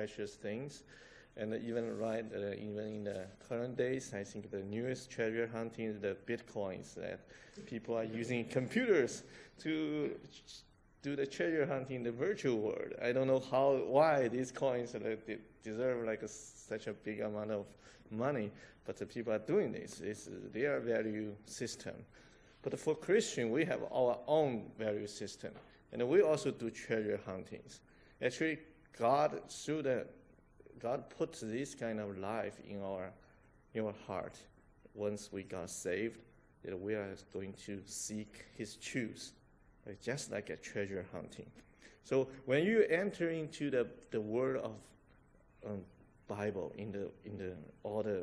precious things. And even even in the current days, I think the newest treasure hunting is the Bitcoins, that people are using computers to do the treasure hunting in the virtual world. I don't know why these coins deserve such a big amount of money, but the people are doing this. It's their value system. But for Christian, we have our own value system, and we also do treasure huntings. Actually, God put this kind of life in our heart once we got saved, that we are going to seek His truth, just like a treasure hunting. So when you enter into the word of Bible, in the order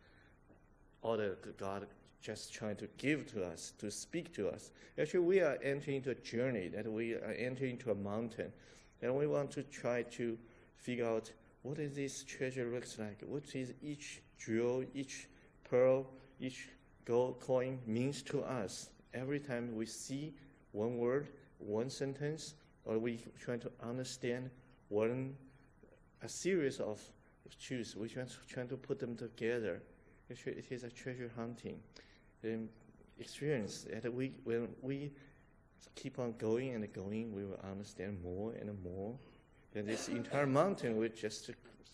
God just trying to give to us, to speak to us, actually we are entering into a journey, that we are entering into a mountain, and we want to try to figure out what is this treasure looks like, what is each jewel, each pearl, each gold coin means to us. Every time we see one word, one sentence, or we try to understand a series of truths, we try to put them together. Actually, it is a treasure hunting experience that when we keep on going and going, we will understand more and more. Then this entire mountain will just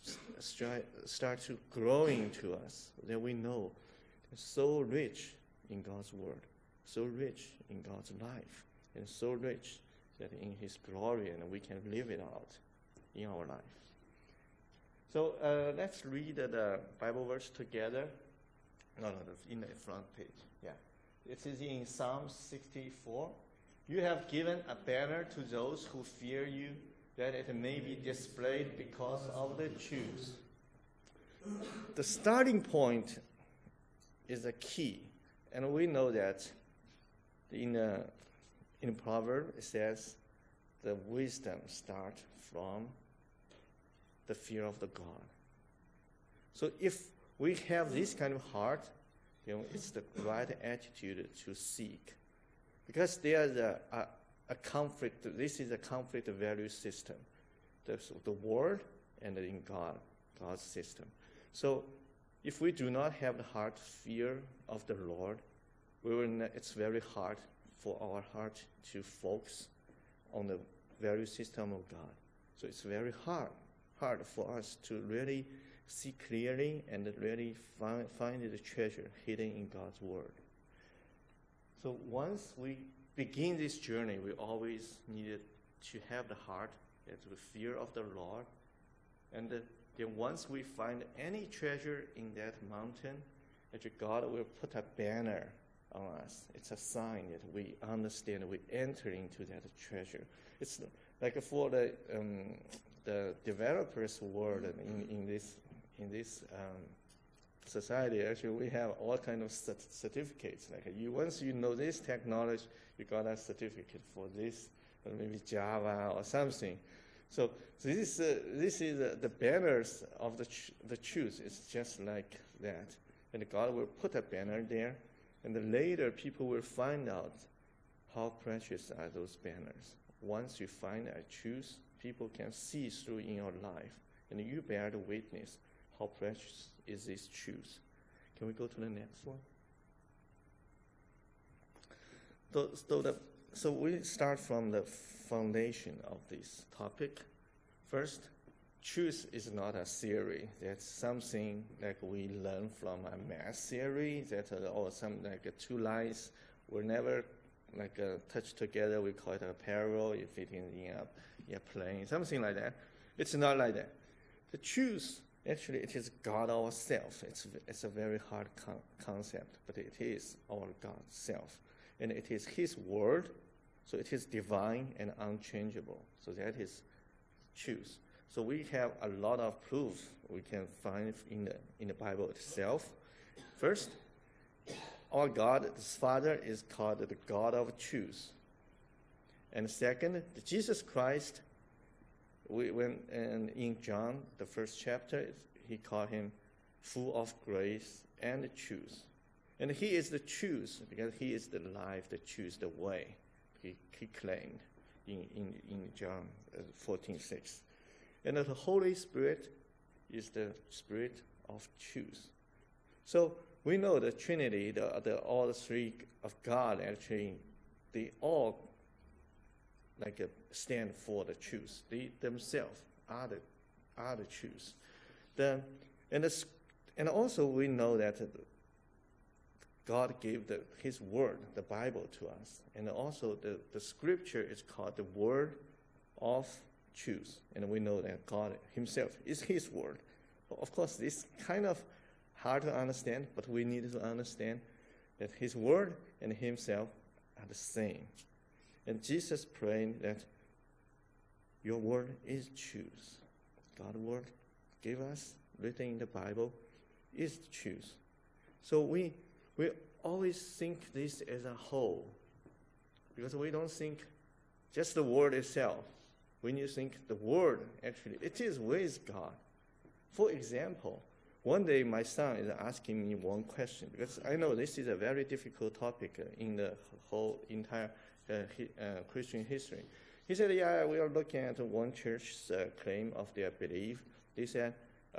start to growing to us. That we know it's so rich in God's word, so rich in God's life, and so rich that in His glory, and we can live it out in our life. So let's read the Bible verse together. No, in the front page. Yeah, it is in Psalm 64. You have given a banner to those who fear you, that it may be displayed because of the truth. The starting point is the key, and we know that in Proverbs it says the wisdom starts from the fear of the God. So if we have this kind of heart, it's the right attitude to seek, because there's a conflict. This is a conflict value system, the word and in God's system. So if we do not have the heart fear of the Lord, it's very hard for our heart to focus on the value system of God. So it's very hard for us to really see clearly and really find the treasure hidden in God's word. So once we begin this journey, we always needed to have the heart, the fear of the Lord. And then once we find any treasure in that mountain, actually God will put a banner on us. It's a sign that we understand, we enter into that treasure. It's like for the developers' world in this society. Actually, we have all kinds of certificates. Like once you know this technology, you got a certificate for this, or maybe Java or something. So this is the banners of the truth. It's just like that, and God will put a banner there, and then later people will find out how precious are those banners. Once you find a truth, people can see through in your life, and you bear the witness how precious is this truth. Can we go to the next one? So we start from the foundation of this topic. First, truth is not a theory. That's something like we learn from a math theory, or some two lines were never touched together. We call it a parallel. You fit in a plane, something like that. It's not like that. The truth, actually, it is God ourself. It's a very hard concept, but it is our God self. And it is His word, so it is divine and unchangeable. So that is truth. So we have a lot of proof we can find in the Bible itself. First, our God, the Father, is called the God of truth. And second, Jesus Christ, in John, the first chapter, He called Him full of grace and truth. And He is the truth because He is the life, the truth, the way. He claimed in John 14:6. And the Holy Spirit is the Spirit of truth. So we know the Trinity, all the three of God, actually, they all stand for the truth. They themselves are the truth. And also we know that God gave His Word, the Bible, to us. And also the Scripture is called the Word of Truth. And we know that God Himself is His Word. Of course, this kind of hard to understand, but we need to understand that His Word and Himself are the same. And Jesus prayed that your Word is truth. God's Word gave us, written in the Bible, is the truth. So we always think this as a whole, because we don't think just the Word itself. When you think the Word, actually, it is with God. For example, one day my son is asking me one question, because I know this is a very difficult topic in the whole entire Christian history. He said, yeah, we are looking at one church's claim of their belief. They said,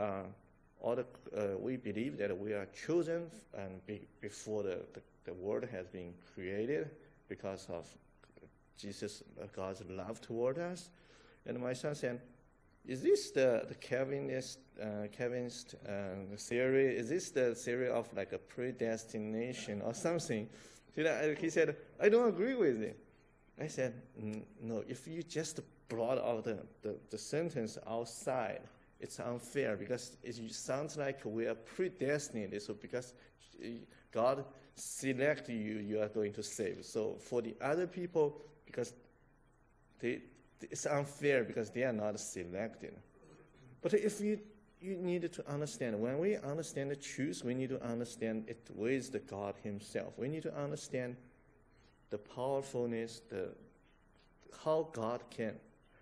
we believe that we are chosen before the world has been created because of God's love toward us. And my son said, is this the Calvinist theory? Is this the theory of a predestination or something? He said, I don't agree with it. I said, no, if you just brought out the sentence outside, it's unfair, because it sounds like we are predestinated. So because God selected you, you are going to save. So for the other people, because it's unfair because they are not selected. But if you need to understand, when we understand the truth, we need to understand it with the God Himself. We need to understand the powerfulness, how God can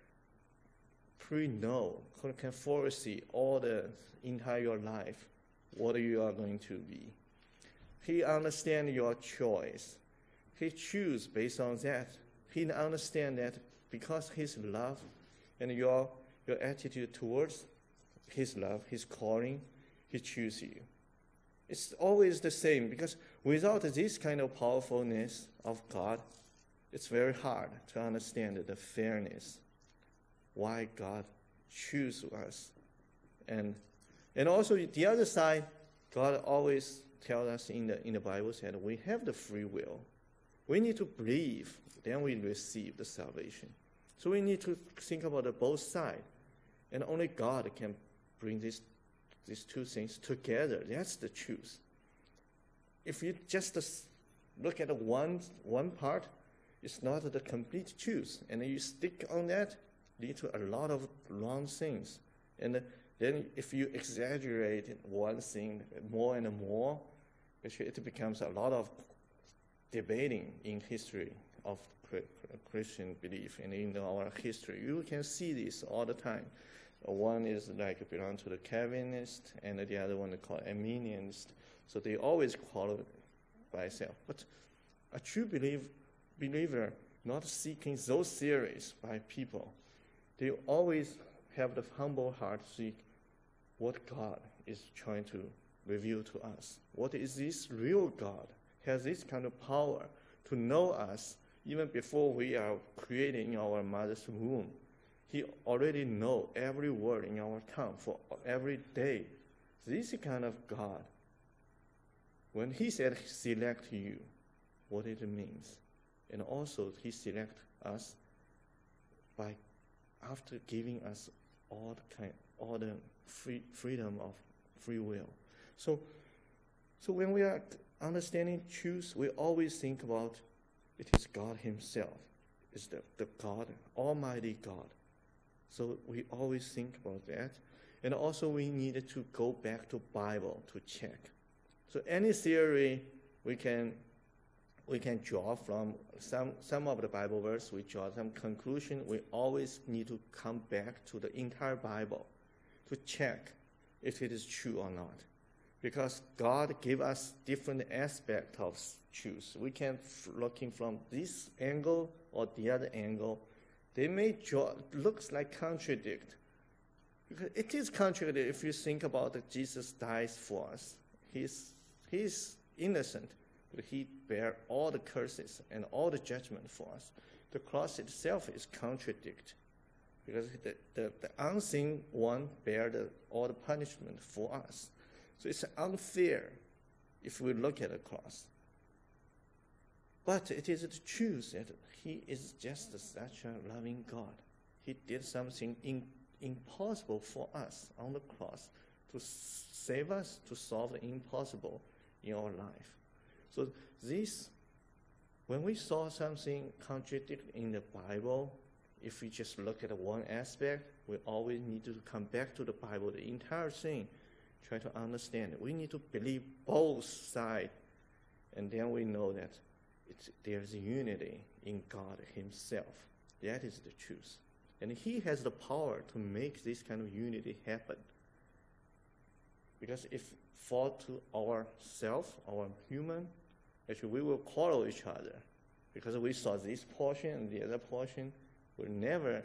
pre-know, can foresee all the entire life, what you are going to be. He understands your choice. He chooses based on that. He understands that because His love and your attitude towards His love, His calling, He chooses you. It's always the same, because without this kind of powerfulness of God, it's very hard to understand the fairness, why God chooses us. And also the other side, God always tells us in the Bible that we have the free will. We need to believe, then we receive the salvation. So we need to think about both sides. And only God can bring these two things together. That's the truth. If you just look at one part, it's not the complete truth. And you stick on that, lead to a lot of wrong things. And then if you exaggerate one thing more and more, it becomes a lot of debating in history of Christian belief and in our history. You can see this all the time. One is belong to the Calvinist, and the other one is called Arminianist. So they always call it by itself. But a true believer not seeking those theories by people. They always have the humble heart to seek what God is trying to reveal to us. What is this real God? Has this kind of power to know us even before we are created in our mother's womb. He already knows every word in our tongue for every day. This kind of God, when He said select you, what it means. And also He select us by after giving us all the freedom of free will. So when we are understanding truth, we always think about it is God Himself. It's the God, Almighty God. So we always think about that. And also we needed to go back to Bible to check. So any theory we can draw from some of the Bible verse, we draw some conclusion. We always need to come back to the entire Bible to check if it is true or not. Because God gave us different aspects of truth. We can looking from this angle or the other angle. They may looks like contradict, Because it is contradictory if you think about that Jesus dies for us. He's innocent, but he bear all the curses and all the judgment for us. The cross itself is contradict, because the unseen one bear all the punishment for us. So it's unfair if we look at the cross. But it is the truth that he is just such a loving God. He did something impossible for us on the cross to save us, to solve the impossible in our life. So this, when we saw something contradicted in the Bible, if we just look at one aspect, we always need to come back to the Bible, the entire thing, try to understand it. We need to believe both sides, and then we know that there's unity in God himself. That is the truth. And he has the power to make this kind of unity happen. Because if fall to ourselves, our human, actually we will quarrel each other. Because we saw this portion and the other portion, will never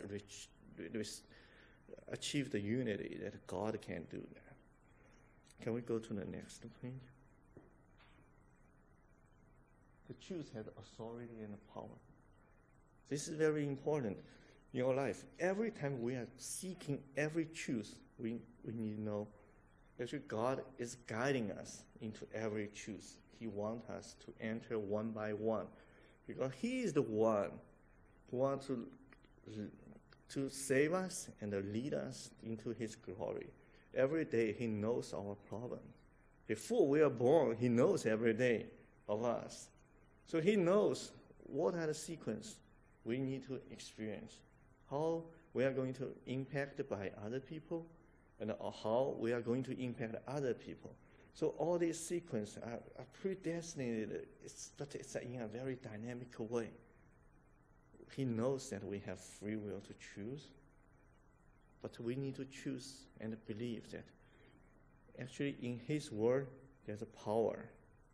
achieve the unity that God can do that. Can we go to the next page? The truth has authority and power. This is very important in your life. Every time we are seeking every truth, we need to know that God is guiding us into every truth. He wants us to enter one by one, because he is the one who wants to save us and lead us into his glory. Every day he knows our problem. Before we are born, he knows every day of us. So he knows what are the sequence we need to experience, how we are going to impact by other people, and how we are going to impact other people. So all these sequences are predestinated, but it's in a very dynamic way. He knows that we have free will to choose, but we need to choose and believe that actually in his word there's a power.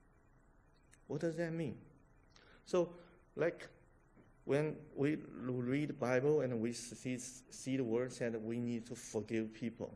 What does that mean? So, like when we read the Bible and we see the words that we need to forgive people,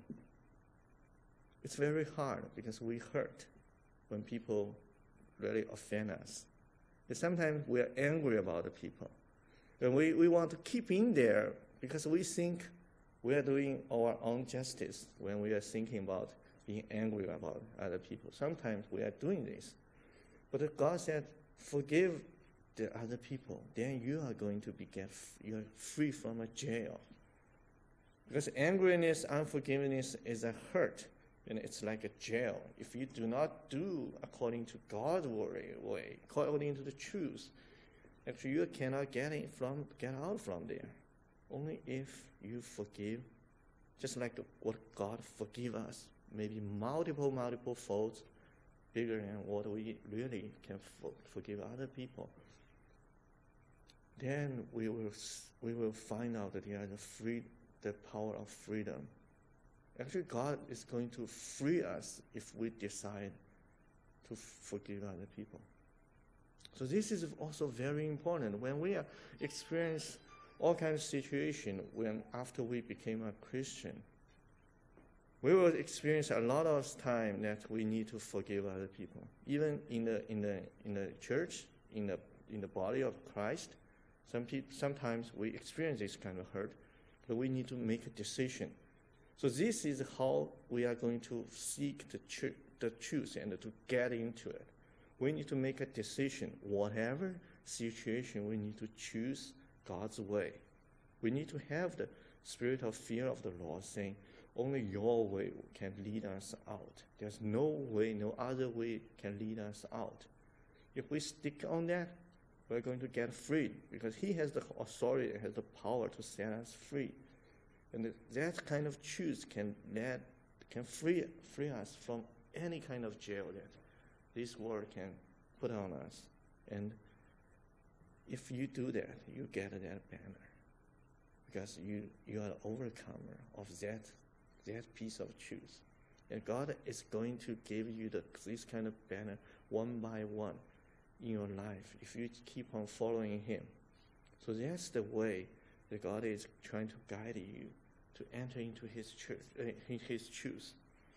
it's very hard because we hurt when people really offend us. And sometimes we are angry about the people. And we want to keep in there because we think we are doing our own justice when we are thinking about being angry about other people. Sometimes we are doing this. But God said, forgive the other people, then you are going to you're free from a jail. Because angriness, unforgiveness is a hurt, and it's like a jail. If you do not do according to God's way, according to the truth, actually you cannot get out from there. Only if you forgive, just like what God forgive us, maybe multiple folds bigger than what we really can forgive other people. Then we will find out that there is the power of freedom. Actually, God is going to free us if we decide to forgive other people. So this is also very important. When we experience all kinds of situations, after we became a Christian, we will experience a lot of time that we need to forgive other people. Even in the church, in the body of Christ, sometimes we experience this kind of hurt, but we need to make a decision. So this is how we are going to seek the truth and to get into it. We need to make a decision. Whatever situation, we need to choose God's way. We need to have the spirit of fear of the Lord, saying, only your way can lead us out. There's no other way can lead us out. If we stick on that, we're going to get free, because he has the authority, has the power to set us free. And that kind of truth can free us from any kind of jail that this world can put on us. And if you do that, you get that banner, because you are an overcomer of that piece of truth. And God is going to give you this kind of banner one by one in your life if you keep on following him. So that's the way that God is trying to guide you to enter into His church, His truth.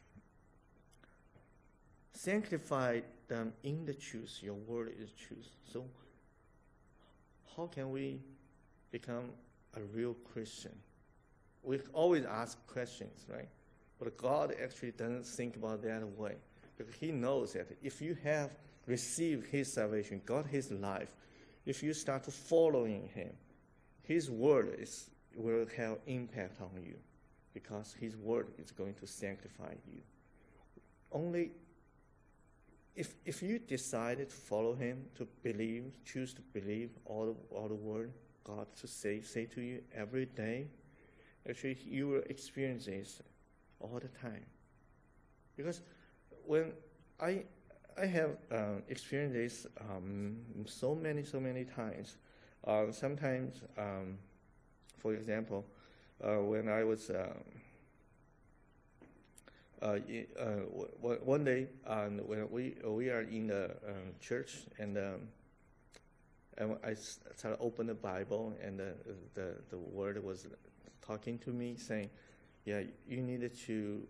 Sanctify them in the truth. Your word is truth. So, how can we become a real Christian? We always ask questions, right? But God actually doesn't think about that way, because He knows that if you have received His salvation, got His life, if you start to following Him, His word will have impact on you, because His word is going to sanctify you. Only if you decided to follow Him, to believe, choose to believe all the word God to say to you every day, actually you will experience this all the time. Because when I have experienced this so many times. Sometimes, for example, when I was one day when we are in the church, and I started open the Bible, and the word was talking to me, saying, "Yeah, you needed to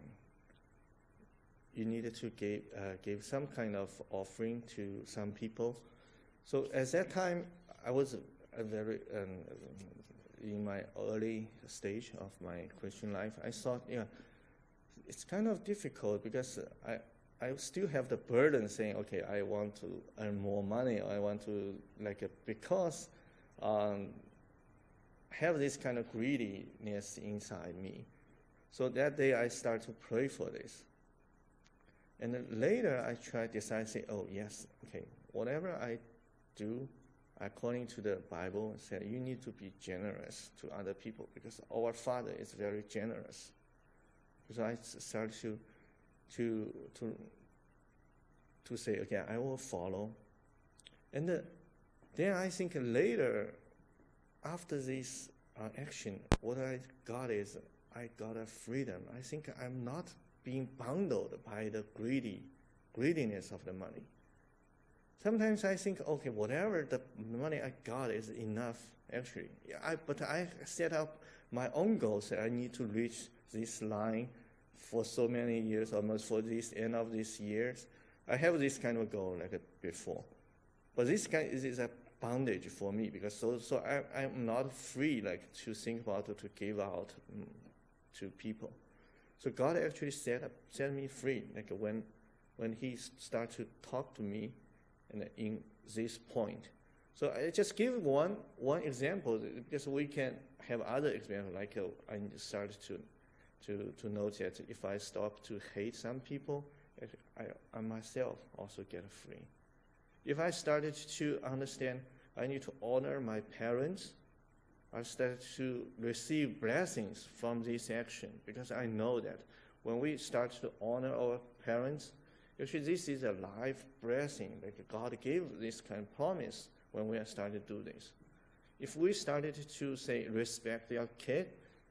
give some kind of offering to some people." So at that time, I was very in my early stage of my Christian life. I thought, it's kind of difficult, because I still have the burden saying, okay, I want to earn more money. I want to because have this kind of greediness inside me. So that day I started to pray for this. And then later I decided to say, oh yes, okay, whatever I do according to the Bible, said you need to be generous to other people, because our Father is very generous. So I started to say, okay, I will follow. And then I think later, after this action, what I got is I got a freedom. I think I'm not being bundled by the greediness of the money. Sometimes I think, okay, whatever the money I got is enough, actually. But I set up my own goals that I need to reach this line for so many years, almost for this end of this years. I have this kind of goal like before. But this kind is a bondage for me, because so I'm not free to think about it, to give out to people. So God actually set me free, when He started to talk to me in this point. So I just give one example, because we can have other examples. I started to note that if I stop to hate some people, I myself also get free. If I started to understand I need to honor my parents, I started to receive blessings from this action, because I know that when we start to honor our parents, actually this is a life blessing. God gave this kind of promise when we started to do this. If we started to say respect their kid,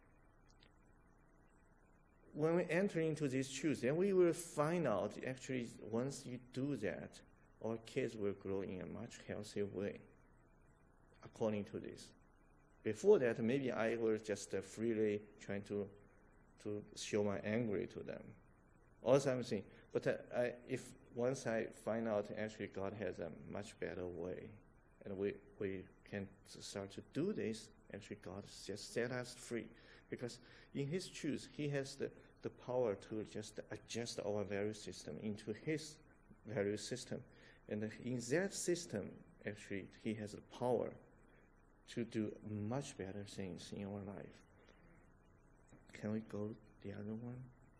when we enter into this truth, then we will find out actually once you do that, our kids will grow in a much healthier way according to this. Before that, maybe I was just freely trying to show my anger to them or something. But if once I find out actually God has a much better way, and we can start to do this, actually God just set us free. Because in His truth, He has the power to just adjust our value system into His value system. And in that system, actually, He has the power to do much better things in our life. Can we go the other one?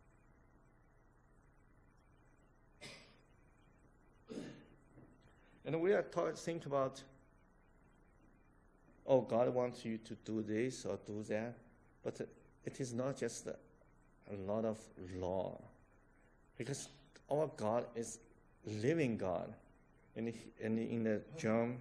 And we are think about, oh, God wants you to do this or do that. But it is not just a lot of law. Because our God is living God. And in the John,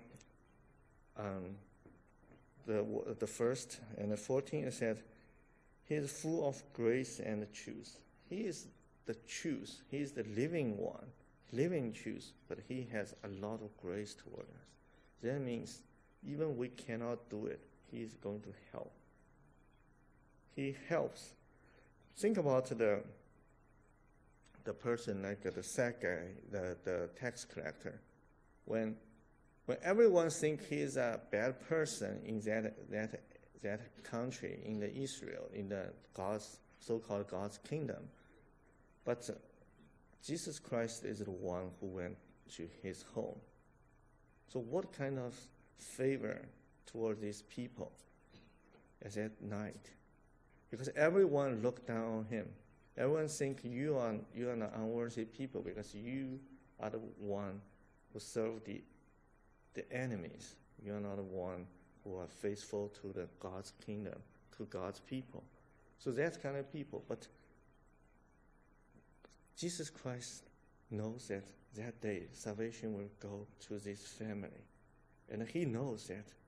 the first and the 14, it said, He is full of grace and truth. He is the truth. He is the living one, living truth, but He has a lot of grace toward us. That means even we cannot do it, He is going to help. he helps. Think about the person like the sad guy, the tax collector. When everyone think he's a bad person in that country, in the Israel, in the so-called God's kingdom, but Jesus Christ is the one who went to his home. So what kind of favor toward these people at that night? Because everyone looked down on him. Everyone think you are an unworthy people because you are the one who serve the enemies. You are not the one who are faithful to the God's kingdom, to God's people. So that kind of people. But Jesus Christ knows that day salvation will go to this family. And he knows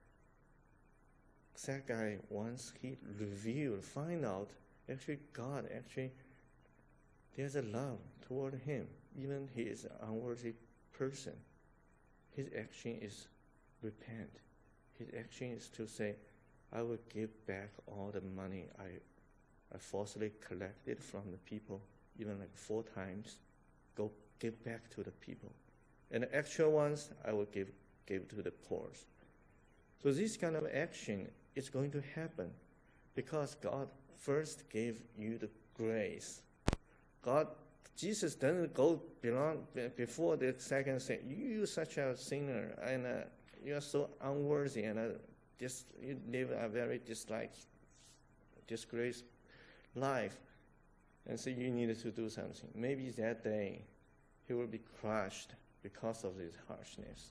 that guy, once he find out, actually God, there's a love toward him. Even he is an unworthy person. His action is repent. His action is to say, I will give back all the money I falsely collected from the people, even like 4 times. Go give back to the people. And the actual ones, I will give to the poor. So this kind of action is going to happen because God first gave you the grace. Jesus doesn't go before the second say, you such a sinner, and you are so unworthy, and you live a very disgraced life, and so you needed to do something. Maybe that day he will be crushed because of this harshness.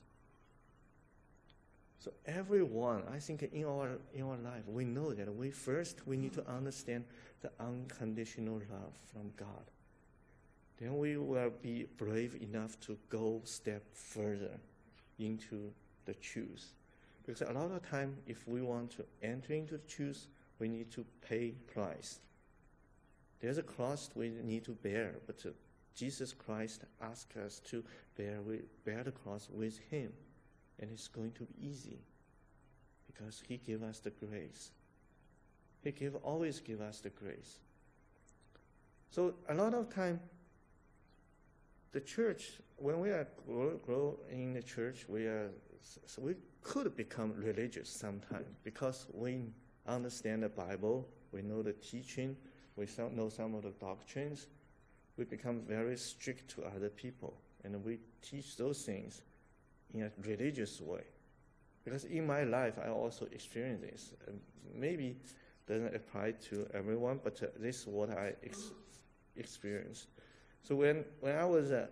So everyone, I think in our life, we know that we need to understand the unconditional love from God. Then we will be brave enough to go step further into the truth. Because a lot of time, if we want to enter into the truth, we need to pay price. There's a cost we need to bear, but Jesus Christ asks us to bear the cross with him. And it's going to be easy because he gave us the grace. He always give us the grace. So a lot of time, the church, when we are grow in the church, we could become religious sometimes because we understand the Bible, we know the teaching, we know some of the doctrines. We become very strict to other people, and we teach those things in a religious way. Because in my life, I also experienced this. Maybe doesn't apply to everyone, but this is what I experienced. So when I was, I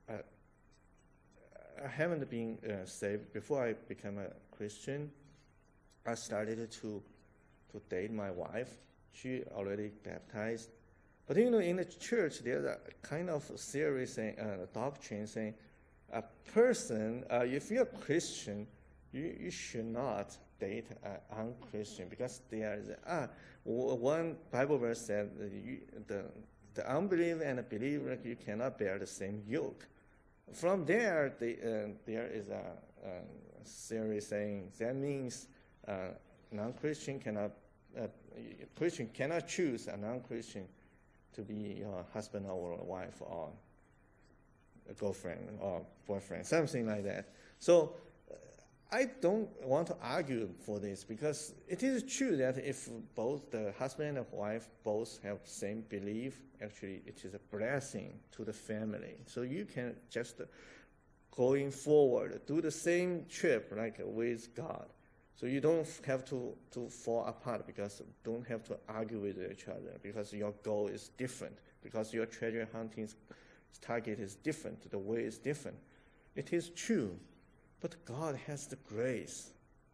haven't been saved. Before I became a Christian, I started to date my wife. She already baptized. But in the church, there's a kind of theory saying, doctrine saying, a person, if you're a Christian, you should not date an unchristian because there is one Bible verse said the unbeliever and the believer, you cannot bear the same yoke. From there, there is a theory saying that means non-Christian Christian cannot choose a non-Christian to be your husband or wife or a girlfriend or boyfriend, something like that. So I don't want to argue for this because it is true that if both the husband and wife both have same belief, actually it is a blessing to the family. So you can just going forward do the same trip like with God. So you don't have to fall apart because don't have to argue with each other because your goal is different, because your treasure hunting target is different, the way is different. It is true, but God has the grace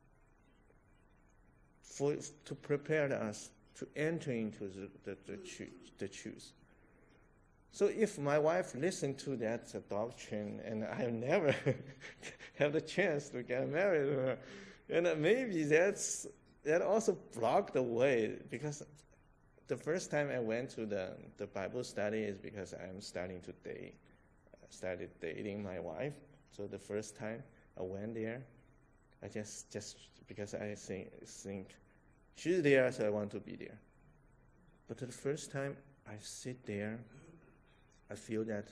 to prepare us to enter into the truth. So if my wife listened to that doctrine and I never have the chance to get married to her, and maybe that also blocked the way because the first time I went to the Bible study is because I'm started dating my wife. So the first time I went there, I just because I think she's there, so I want to be there. But the first time I sit there, I feel that,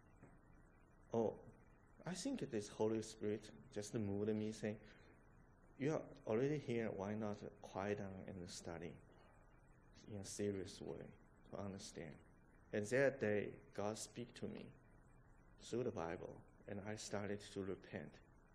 I think this Holy Spirit just moved me, saying, you are already here, why not quiet down and study in a serious way to understand? And that day, God speak to me through the Bible, and I started to repent.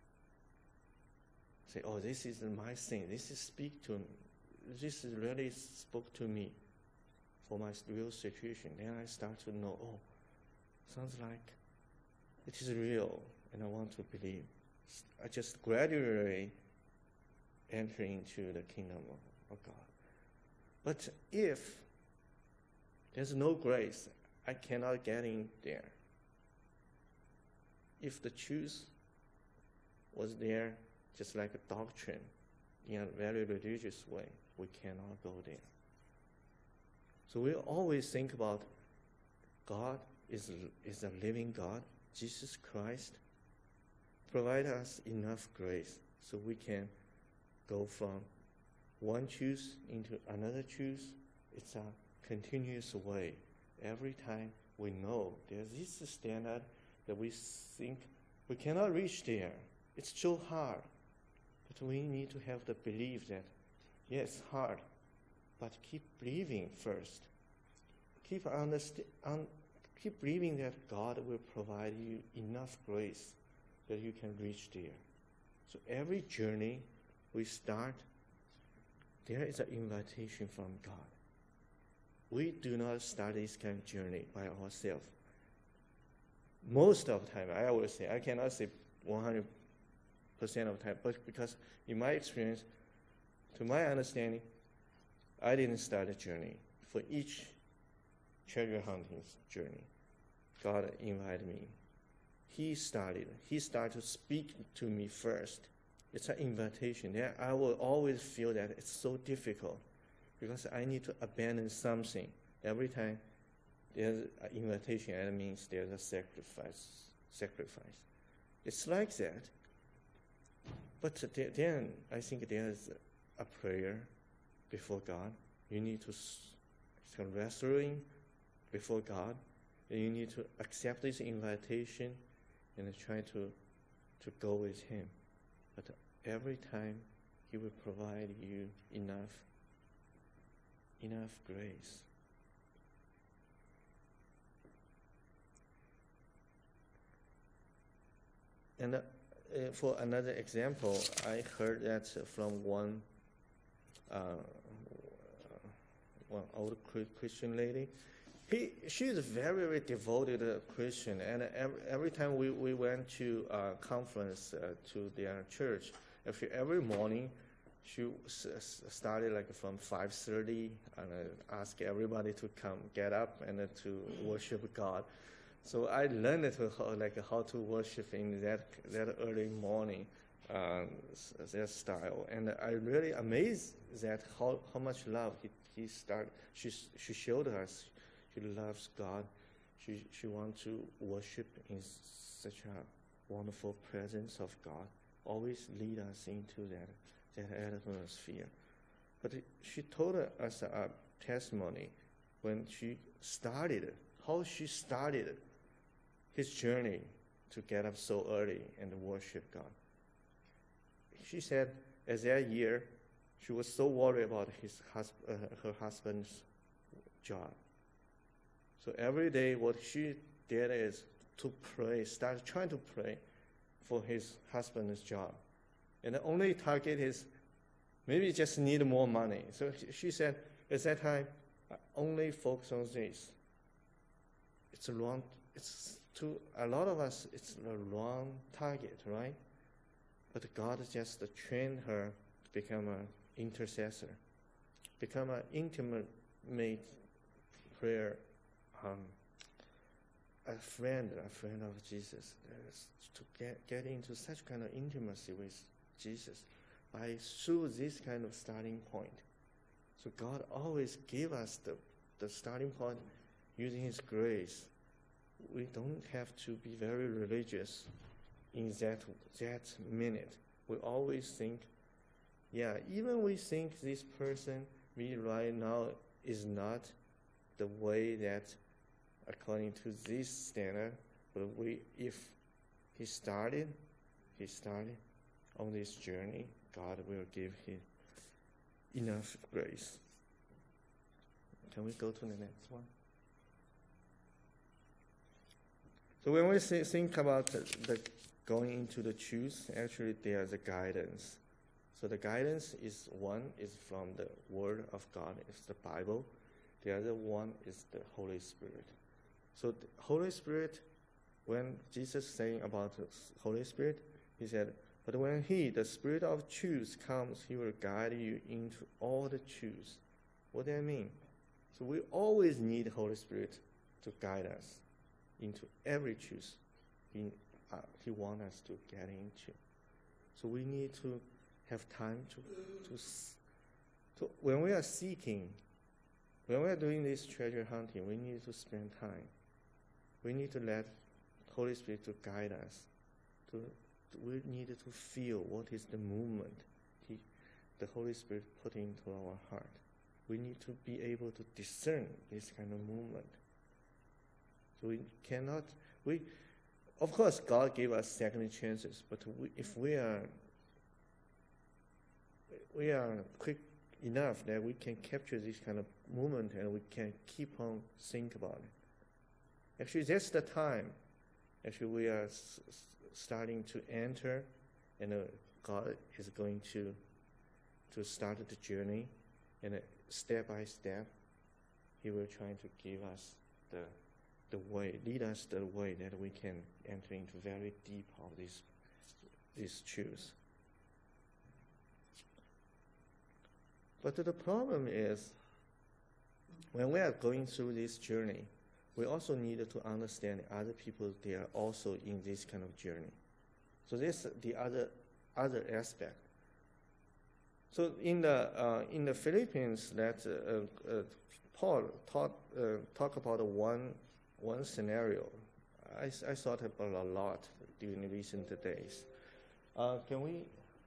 Say, this is my sin. This is really spoke to me for my real situation. Then I start to know, sounds like it is real, and I want to believe. I just gradually enter into the kingdom of God. But if there's no grace, I cannot get in there. If the truth was there, just like a doctrine, in a very religious way, we cannot go there. So we always think about God is a living God. Jesus Christ provide us enough grace so we can go from one truth into another truth. It's a continuous way. Every time we know there's this standard that we think we cannot reach there. It's so hard. But we need to have the belief that, yes, hard, but keep believing first. Keep believing that God will provide you enough grace that you can reach there. So every journey we start, there is an invitation from God. We do not start this kind of journey by ourselves. Most of the time, I always say, I cannot say 100% of the time, but because in my experience, to my understanding, I didn't start a journey. For each treasure hunting journey, God invited me. He started to speak to me first. It's an invitation. Then I will always feel that it's so difficult because I need to abandon something. Every time there's an invitation, that means there's a sacrifice. It's like that. But then I think there's a prayer before God. You need to wrestling before God. And you need to accept this invitation and try to go with Him. But every time He will provide you enough grace. And for another example, I heard that from one old Christian lady. She is a very, very devoted Christian, and every time we went to a conference to their church, every morning she started like from 5:30 and ask everybody to come, get up, and to worship God. So I learned how to worship in that early morning, their style, and I really amazed that how much love he started. She showed us. She loves God. She wants to worship in such a wonderful presence of God. Always lead us into that atmosphere. But she told us a testimony when she started, how she started his journey to get up so early and worship God. She said, as that year, she was so worried about her husband's job. So every day what she did is to pray, start trying to pray for his husband's job. And the only target is maybe just need more money. So she said, at that time, I only focus on this. It's wrong. It's to a lot of us, it's the wrong target, right? But God just trained her to become an intercessor, become an intimate prayer. A friend of Jesus, to get into such kind of intimacy with Jesus through this kind of starting point. So God always give us the starting point using His grace. We don't have to be very religious in that minute. We always think, even we think this person we right now is not the way that according to this standard, but if he started on this journey, God will give him enough grace. Can we go to the next one? So when we think about the going into the truth, actually there's a guidance. So the guidance is from the Word of God, it's the Bible. The other one is the Holy Spirit. So the Holy Spirit, when Jesus saying about the Holy Spirit, he said, but when he, the Spirit of truth, comes, he will guide you into all the truth. What does that mean? So we always need the Holy Spirit to guide us into every truth he wants us to get into. So we need to have time to when we are seeking, when we are doing this treasure hunting, we need to spend time. We need to let Holy Spirit to guide us. We need to feel what is the movement the Holy Spirit put into our heart. We need to be able to discern this kind of movement. So of course, God gave us second chances, but if we are quick enough that we can capture this kind of movement and we can keep on think about it. Actually, that's the time. Actually, we are starting to enter, and God is going to start the journey, and step by step, He will try to give us the way, lead us the way that we can enter into very deep of these truths. But the problem is, when we are going through this journey, we also need to understand other people, they are also in this kind of journey. So this is the other aspect. So in the Philippines, that Paul talk about one scenario. I thought about a lot during the recent days. Can we?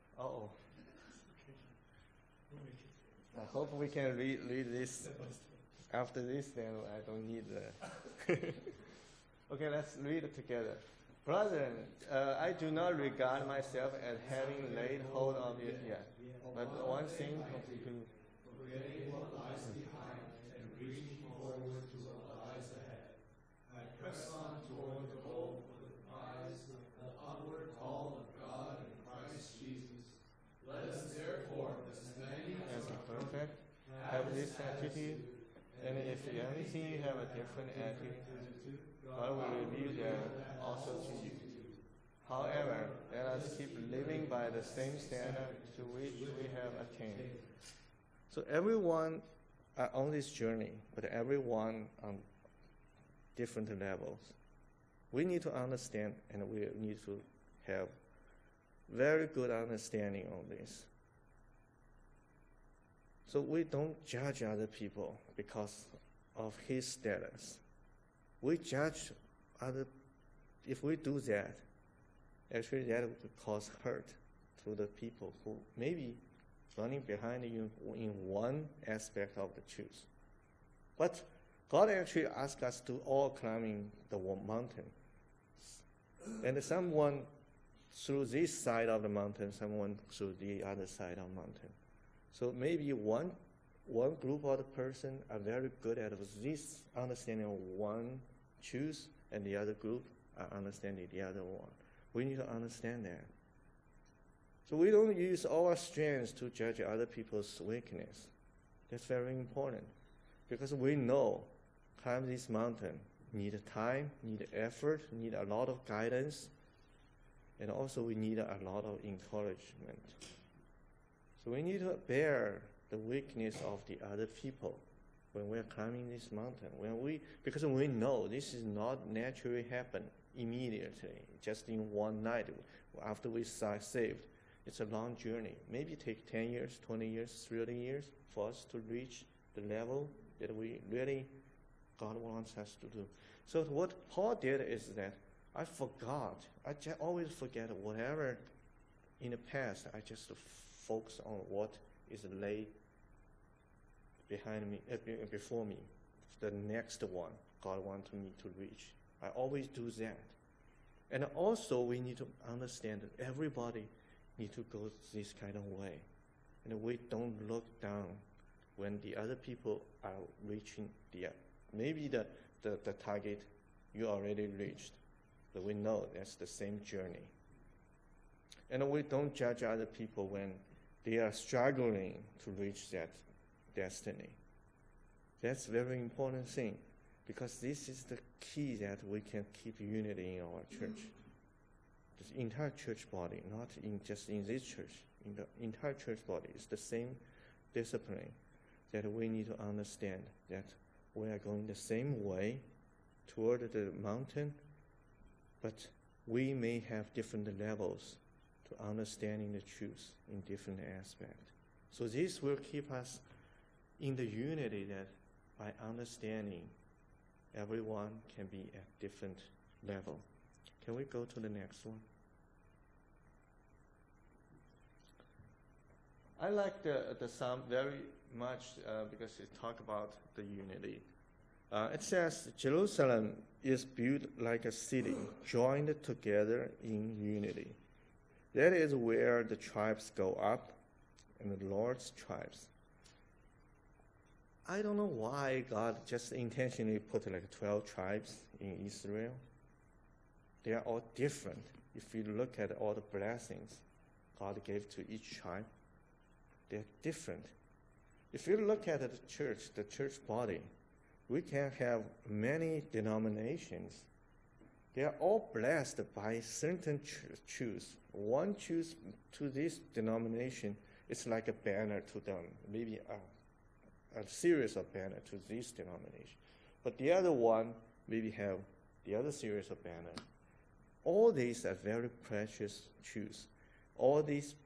I hope we can read this. After this, then I don't need the. Okay, let's read it together. Brethren, I do not regard myself as having laid hold of it yet, but one thing forgetting what lies behind and reaching forward to what lies ahead. I press on toward the goal for the prize of the upward call of God in Christ Jesus. Let us therefore, as many as are perfect, have this attitude, and if anything you have a different attitude, God will reveal that also to you. However, let us keep living by the same standard to which we have attained. So everyone are on this journey, but everyone on different levels. We need to understand, and we need to have very good understanding on this. So we don't judge other people because of his status. We judge if we do that, actually that would cause hurt to the people who maybe running behind you in one aspect of the truth. But God actually asked us to all climbing the mountain. And someone through this side of the mountain, someone through the other side of the mountain. So maybe one group of the person are very good at this understanding of one truth, and the other group are understanding the other one. We need to understand that. So we don't use our strengths to judge other people's weakness. That's very important, because we know climb this mountain need time, need effort, need a lot of guidance, and also we need a lot of encouragement. So we need to bear the weakness of the other people when we're climbing this mountain. Because we know this is not naturally happen immediately, just in one night after we are saved. It's a long journey. Maybe take 10 years, 20 years, 30 years for us to reach the level that we really, God wants us to do. So what Paul did is that I always forget whatever in the past. I just focus on what is laid behind me, before me, the next one God wants me to reach. I always do that. And also we need to understand that everybody need to go this kind of way. And we don't look down when the other people are reaching maybe the target you already reached. But we know that's the same journey. And we don't judge other people when they are struggling to reach that destiny. That's a very important thing, because this is the key that we can keep unity in our church. The entire church body, not just in this church, in the entire church body, is the same discipline that we need to understand that we are going the same way toward the mountain, but we may have different levels to understanding the truth in different aspects. So this will keep us in the unity that by understanding everyone can be at different level. Can we go to the next one? I like the psalm very much because it talks about the unity. It says, Jerusalem is built like a city, joined together in unity. That is where the tribes go up, and the Lord's tribes. I don't know why God just intentionally put like 12 tribes in Israel. They are all different. If you look at all the blessings God gave to each tribe, they're different. If you look at the church body, we can have many denominations. They are all blessed by certain truths. One truth to this denomination is like a banner to them, maybe a series of banners to this denomination. But the other one maybe have the other series of banners. All these are very precious truths. All these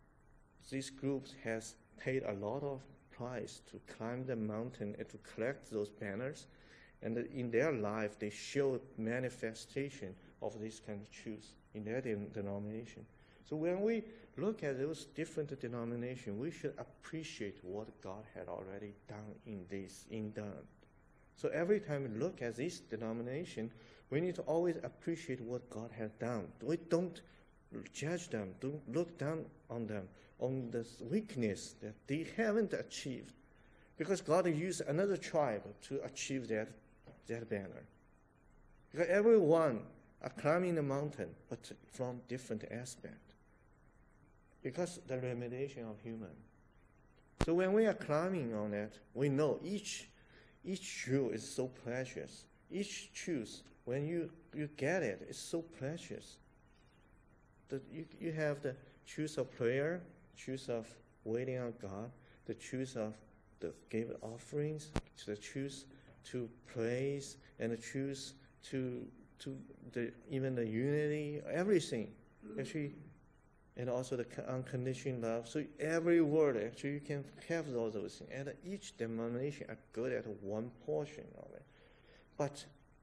groups has paid a lot of price to climb the mountain and to collect those banners. And in their life, they show manifestation of this kind of truth in their denomination. So when we look at those different denominations, we should appreciate what God had already done in them. So every time we look at this denomination, we need to always appreciate what God has done. We don't judge them, don't look down on them, on the weakness that they haven't achieved. Because God used another tribe to achieve that banner. Because everyone are climbing the mountain, but from different aspects. Because the limitation of human. So when we are climbing on that, we know each truth is so precious. Each truth, when you get it, is so precious. That you have the truth of prayer, truth of waiting on God, the truth of the give offerings, the truth to praise, and the truth to even the unity, everything. Actually, and also the unconditional love. So every word, actually, you can have all those things. And each denomination are good at one portion of it. But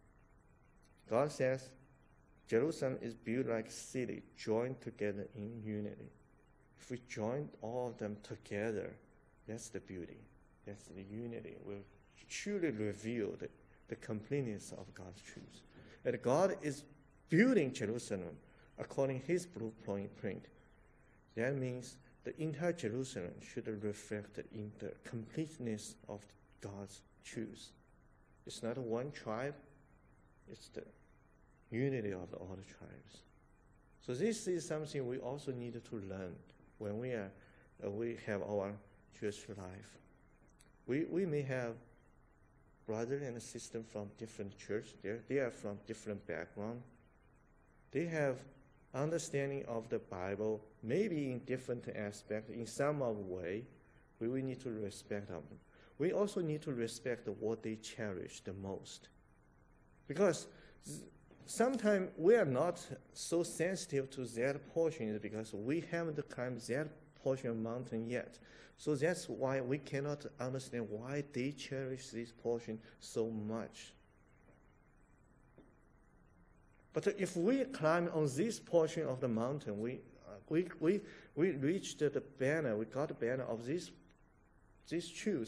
God says, Jerusalem is built like a city, joined together in unity. If we join all of them together, that's the beauty. That's the unity. Will truly reveal the completeness of God's truth. And God is building Jerusalem according to his blueprint. That means the entire Jerusalem should reflect in the completeness of God's truth. It's not one tribe, it's the unity of all the tribes. So this is something we also need to learn when we have our church life. We may have brothers and sisters from different churches. They are from different backgrounds. They have understanding of the Bible, maybe in different aspects, in some way. We need to respect them. We also need to respect what they cherish the most. Because sometimes we are not so sensitive to that portion because we haven't climbed that portion of mountain yet. So that's why we cannot understand why they cherish this portion so much. But if we climb on this portion of the mountain, we reached the banner, we got the banner of this truth,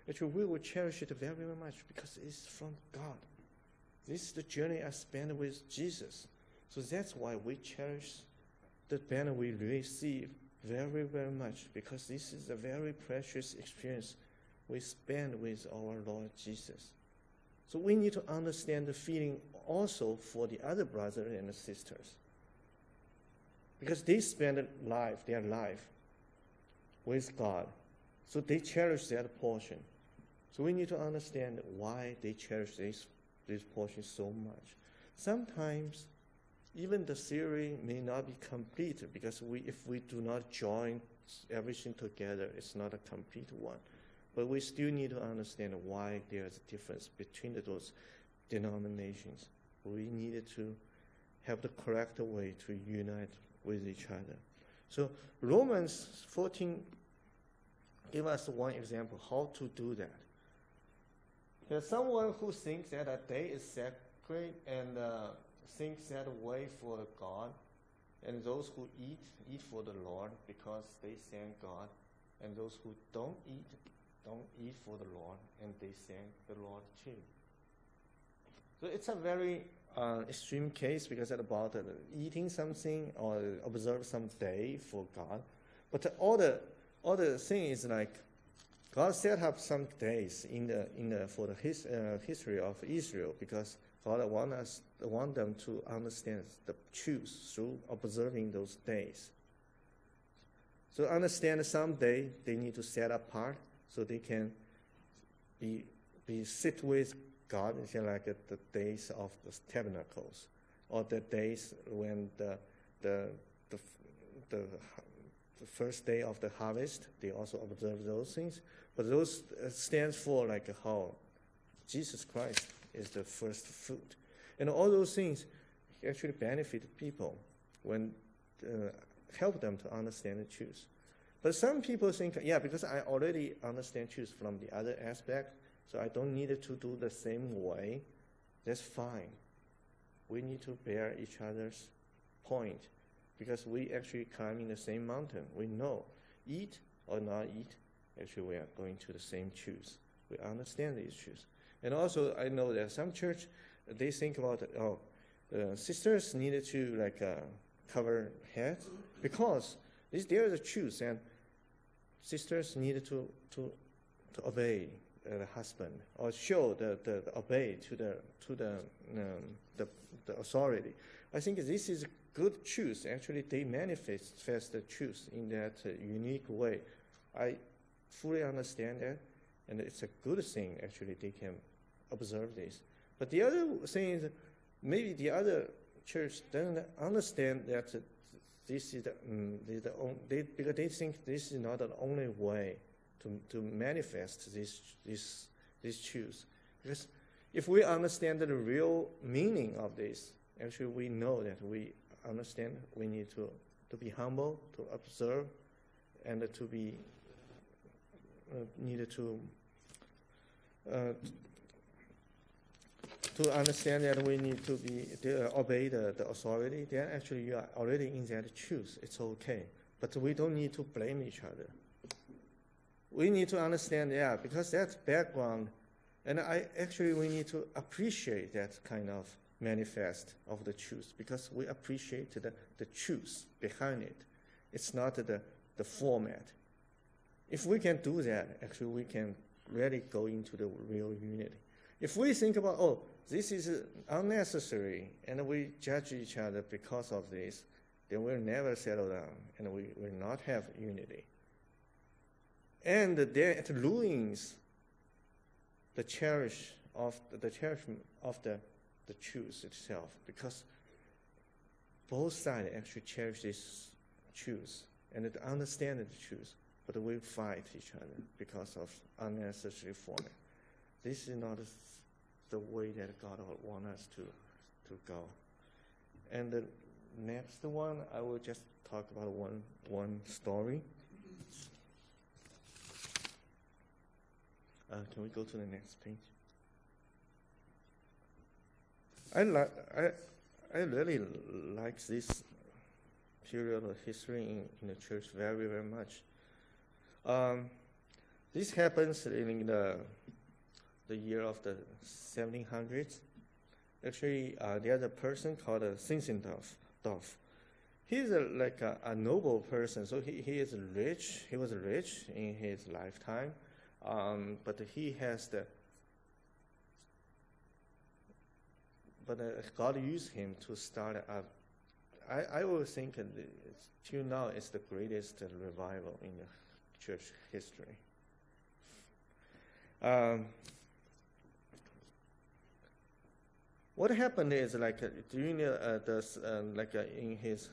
actually we will cherish it very, very much because it's from God. This is the journey I spent with Jesus. So that's why we cherish the banner we receive very, very much, because this is a very precious experience we spend with our Lord Jesus. So we need to understand the feeling also for the other brothers and sisters, because they spend their life with God. So they cherish that portion. So we need to understand why they cherish this portion so much. Sometimes even the theory may not be complete, because if we do not join everything together, it's not a complete one. But we still need to understand why there's a difference between those denominations. We needed to have the correct way to unite with each other. So Romans 14 give us one example how to do that. There's someone who thinks that a day is sacred and thinks that way for God, and those who eat for the Lord because they thank God, and those who don't eat for the Lord and they thank the Lord too. So it's a very extreme case, because it's about eating something or observe some day for God. But all the thing is like God set up some days for the history of Israel, because God want them to understand the truth through observing those days. So understand someday they need to set apart so they can be sit with God, like the days of the tabernacles, or the days when the first day of the harvest. They also observe those things, but those stands for like how Jesus Christ is the first fruit, and all those things actually benefit people when help them to understand the truth. But some people think, because I already understand truth from the other aspect, so I don't need to do the same way. That's fine. We need to bear each other's point, because we actually climbing the same mountain. We know, eat or not eat, actually we are going to the same truth. We understand these truths. And also, I know that some church, they think about, sisters needed to cover heads, because there is a truth, and sisters needed to obey the husband, or show the obey to the authority. I think this is a good truth. Actually, they manifest the truth in that unique way. I fully understand that, and it's a good thing. Actually, they can observe this. But the other thing is, maybe the other church doesn't understand that this is because they think this is not the only way to manifest these truths. Because if we understand the real meaning of this, actually we know that we understand we need to be humble, to observe, and to be needed to understand that we need to obey the authority. Then actually you are already in that truth. It's okay. But we don't need to blame each other. We need to understand, because that's background, and we need to appreciate that kind of manifest of the truth, because we appreciate the truth behind it. It's not the format. If we can do that, actually we can really go into the real unity. If we think about, this is unnecessary, and we judge each other because of this, then we'll never settle down, and we will not have unity. And then it ruins the cherishment of the truth itself, because both sides actually cherish this truth and understand the truth, but we fight each other because of unnecessary format. This is not the way that God wants us to go. And the next one, I will just talk about one story. Can we go to the next page? I really like this period of history in the church very, very much. This happens in the year of the 1700s. Actually, there's a person called Zinzendorf. He's like a noble person, so he is rich. He was rich in his lifetime, but he has God used him to start up. I always think till now it's the greatest revival in the church history. What happened is during in his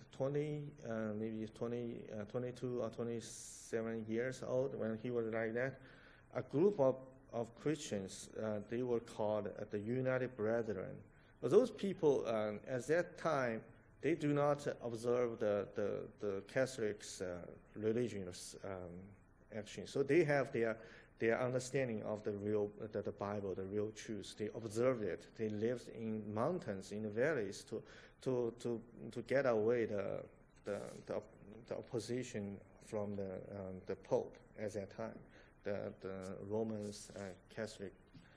22 or 27 years old, when he was like that, a group of Christians, they were called the United Brethren. But those people at that time, they do not observe the Catholics' religious action. So they have their understanding of the Bible, the real truth. They observed it. They lived in mountains, in the valleys, to get away the opposition from the Pope at that time, the Roman Catholic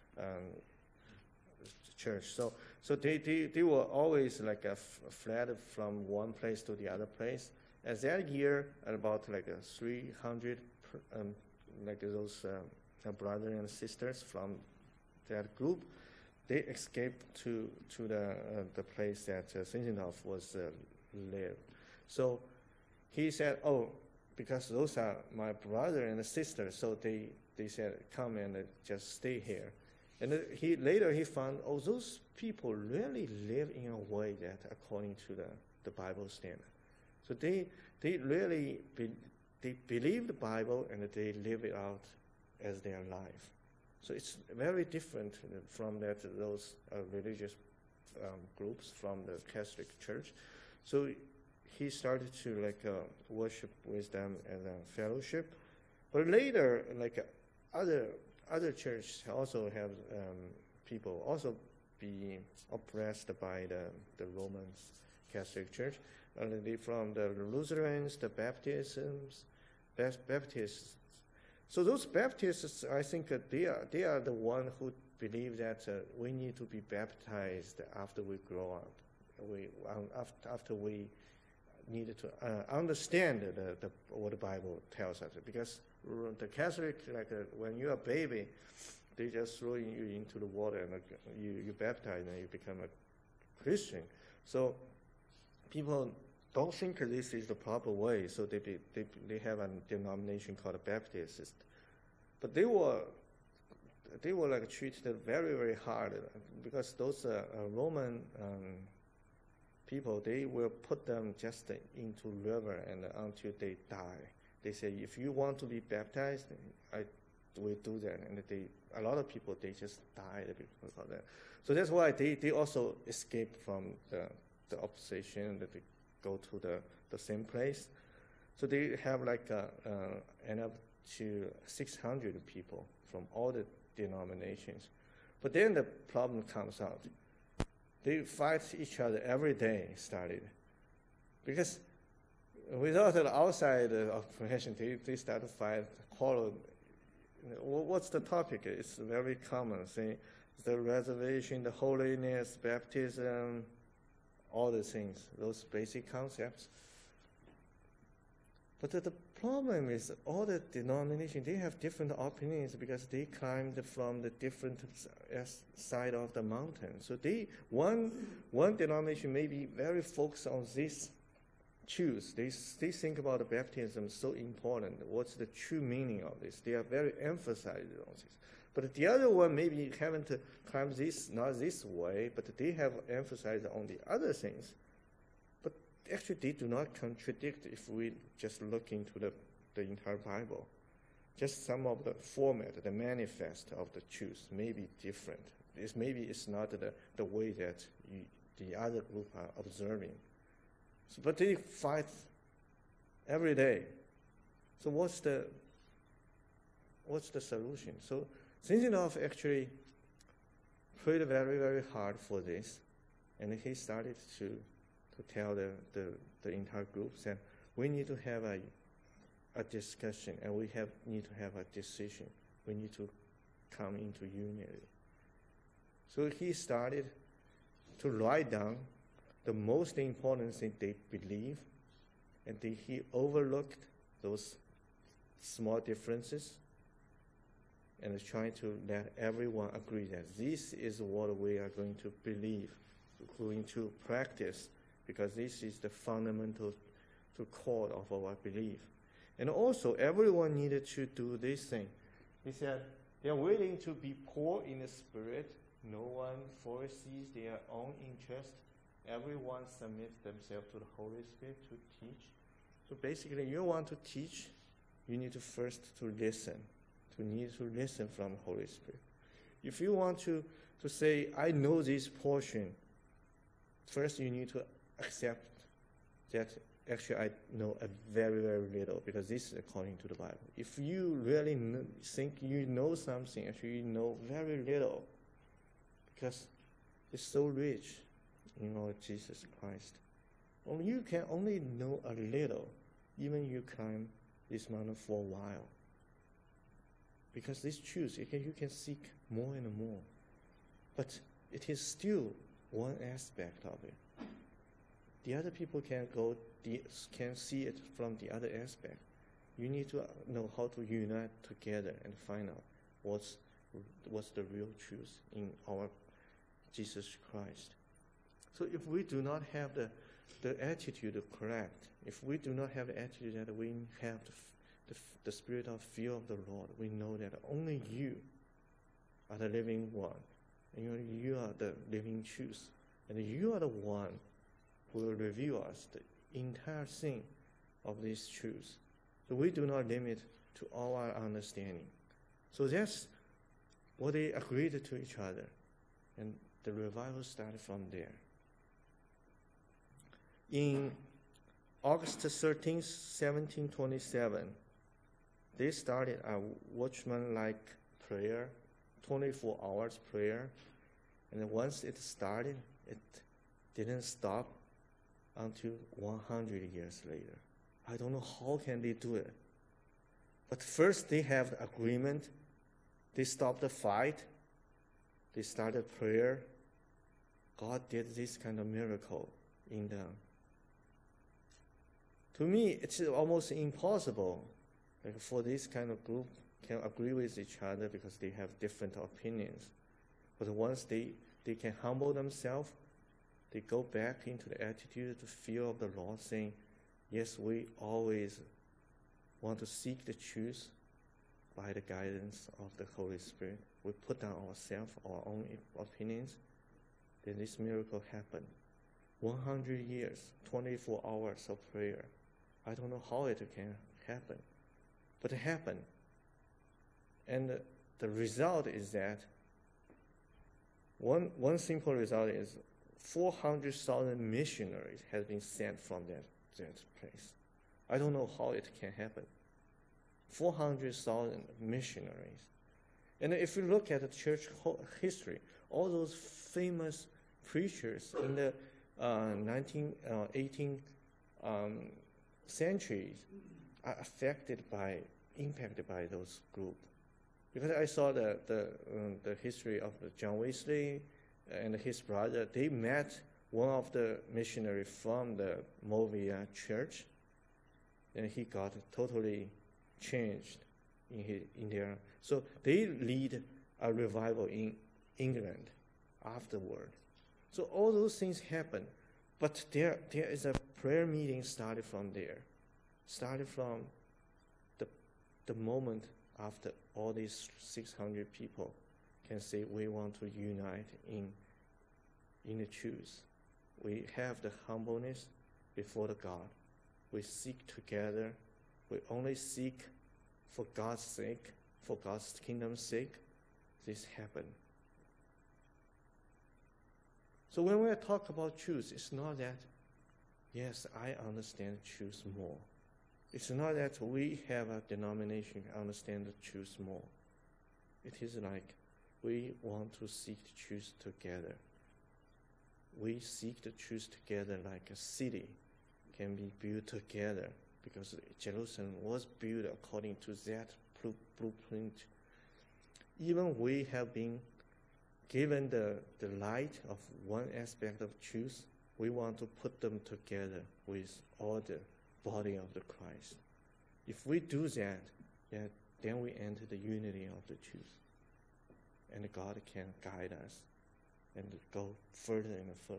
Church. So they were always fled from one place to the other place. As that year, about 300 those brothers and sisters from that group, they escaped to the place that Zinzendorf was lived. So he said, "Oh, because those are my brother and sister," so they said, "Come and just stay here." And later he found, those people really live in a way that according to the Bible standard. So they really they believe the Bible and they live it out as their life. So it's very different from those religious groups from the Catholic Church. So he started to worship with them as a fellowship. But later, other churches also have people also be oppressed by the Roman Catholic Church. From the Lutherans, the Baptists. So those Baptists, I think they are the one who believe that we need to be baptized after we grow up. After we need to understand what the Bible tells us, because the Catholic, when you're a baby, they just throw you into the water and you baptize and you become a Christian. So people don't think this is the proper way, so they have a denomination called a Baptist. But they were treated very, very hard, because those Roman people, they will put them just into river and until they die. They say, if you want to be baptized, we do that. And a lot of people, they just died because of that. So that's why they also escape from the opposition, that they go to the same place. So they have end up to 600 people from all the denominations. But then the problem comes out. They fight each other every day, started. Because without the outside oppression, they start to fight, quarrel. What's the topic? It's very common. Say, the reservation, the holiness, baptism, all the things, those basic concepts. But the problem is all the denominations, they have different opinions because they climbed from the different side of the mountain. So one denomination may be very focused on this truth. They think about the baptism so important. What's the true meaning of this? They are very emphasized on this. But the other one maybe haven't climbed this, not this way, but they have emphasized on the other things. But actually they do not contradict if we just look into the entire Bible. Just some of the format, the manifest of the truth may be different. Maybe it's not the way that the other group are observing. So, but they fight every day. So what's the solution? So Zinzendorf actually prayed very, very hard for this, and he started to tell the entire group that we need to have a discussion, and we need to have a decision. We need to come into unity. So he started to write down the most important thing they believe, and he overlooked those small differences and trying to let everyone agree that this is what we are going to believe, going to practice, because this is the fundamental core of our belief. And also, everyone needed to do this thing. He said, they are willing to be poor in the spirit. No one foresees their own interest. Everyone submits themselves to the Holy Spirit to teach. So basically, you want to teach, you need to first to listen. You need to listen from the Holy Spirit. If you want to say, I know this portion, first you need to accept that actually I know a very, very little, because this is according to the Bible. If you really think you know something, actually you know very little, because it's so rich in Lord Jesus Christ. Well, you can only know a little, even you climb this mountain for a while. Because this truth, you can seek more and more. But it is still one aspect of it. The other people can see it from the other aspect. You need to know how to unite together and find out what's the real truth in our Jesus Christ. So if we do not have the attitude correct, if we do not have the attitude that we have the spirit of fear of the Lord, we know that only you are the living one, and you are the living truth, and you are the one who will reveal us the entire thing of this truth. So we do not limit to our understanding. So that's what they agreed to each other, and the revival started from there. In August 13, 1727, they started a watchman-like prayer, 24 hours prayer. And once it started, it didn't stop until 100 years later. I don't know how can they do it. But first they have the agreement. They stopped the fight. They started prayer. God did this kind of miracle in them. To me, it's almost impossible for this kind of group can agree with each other because they have different opinions. But once they can humble themselves, they go back into the attitude to fear of the Lord, saying, yes, we always want to seek the truth by the guidance of the Holy Spirit. We put down ourselves, our own opinions. Then this miracle happened. 100 years, 24 hours of prayer. I don't know how it can happen. But it happened. And the result is that one simple result is 400,000 missionaries have been sent from that place. I don't know how it can happen. 400,000 missionaries. And if you look at the church history, all those famous preachers in the 18th centuries are impacted by those groups. Because I saw the history of John Wesley and his brother. They met one of the missionaries from the Moravian church, and he got totally changed in there. So they lead a revival in England afterward. So all those things happen, but there is a prayer meeting started from there, started from the moment after all these 600 people can say we want to unite in the truth. We have the humbleness before the God. We seek together. We only seek for God's sake, for God's kingdom's sake. This happened. So when we talk about truth, it's not that, yes, I understand truth more. It's not that we have a denomination understand the truth more. It is like we want to seek the truth together. We seek the truth together like a city can be built together. because Jerusalem was built according to that blueprint. Even we have been given the light of one aspect of truth, we want to put them together with all the body of the Christ. If we do that, then we enter the unity of the truth. And God can guide us and go further and further.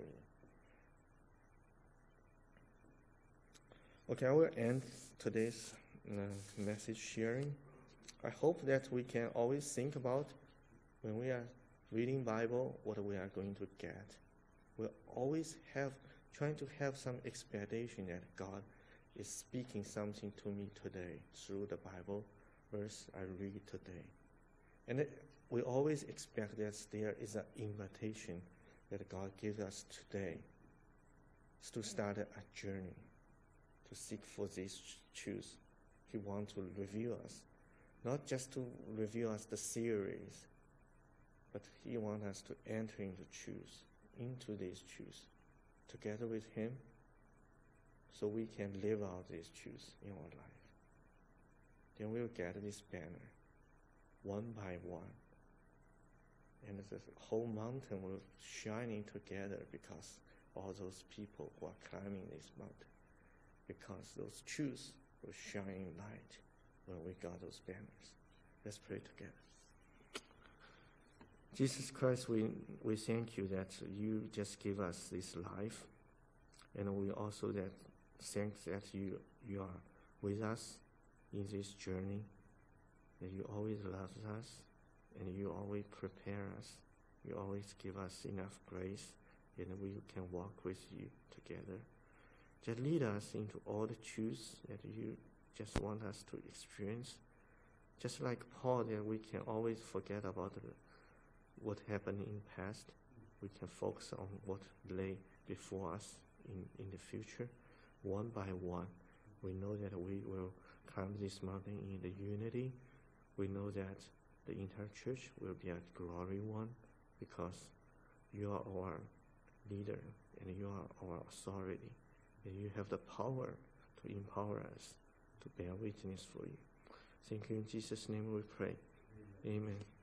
Okay, I will end today's message sharing. I hope that we can always think about when we are reading Bible, what we are going to get. We'll always trying to have some expectation that God is speaking something to me today through the Bible verse I read today. And we always expect that there is an invitation that God gives us today to start a journey, to seek for this truth. He wants to reveal us, not just to reveal us the theories, but He wants us to enter into these truths, together with Him, so we can live out these truths in our life. Then we'll get this banner, one by one. And the whole mountain will shining together because all those people who are climbing this mountain, because those truths will shine light when we got those banners. Let's pray together. Jesus Christ, we thank you that you just give us this life, and we also thank that you are with us in this journey, that you always love us, and you always prepare us. You always give us enough grace, and we can walk with you together. Just lead us into all the truths that you just want us to experience. Just like Paul, that we can always forget about what happened in the past. We can focus on what lay before us in the future. One by one, we know that we will climb this mountain in the unity. We know that the entire church will be a glory one, because you are our leader and you are our authority, and you have the power to empower us to bear witness for you. Thank you. In Jesus' name we pray. Amen.